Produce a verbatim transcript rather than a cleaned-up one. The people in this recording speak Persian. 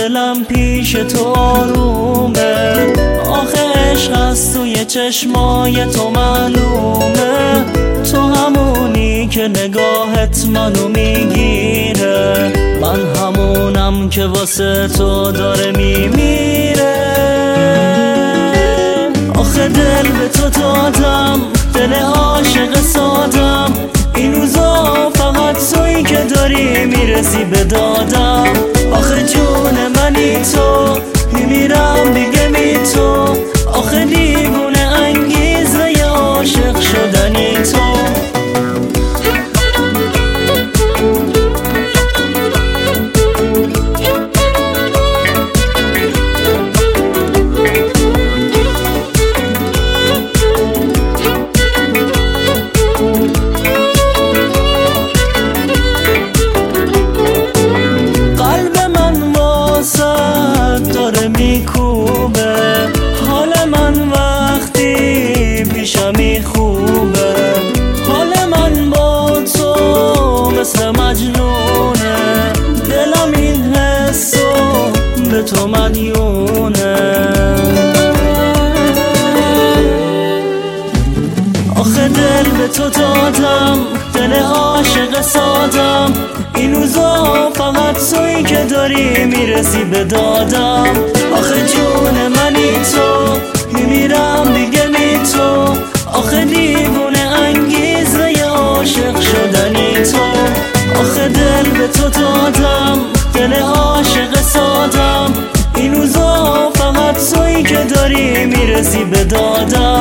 دلم پیش تو آرومه، آخه عشق از توی چشمای تو معلومه. تو همونی که نگاهت منو میگیره، من همونم که واسه تو داره میمیره. آخه دل به تو دادم، دل عاشق سادم، این روزا فقط تویی که داری میرسی به دادم. آخه جون منی تو، میمیرم دیگه بی تو، آخه دیوونه انگیزه عاشق شدنی تو. میکوبه حال من وقتی پیشمی خوبه، حال من با تو مثل مجنونه، دلم این حسو به تو مدیونه. آخه دل به تو دادم، دل عاشق سادم، این روزا فقط تویی که داری میرسی به دادم. آخه جون منی تو، میمیرم دیگه بی تو، آخه دیوونه انگیزه عاشق شدنی تو. آخه دل به تو دادم، دل عاشق سادم، این روزا فقط تویی که داری میرسی به دادم.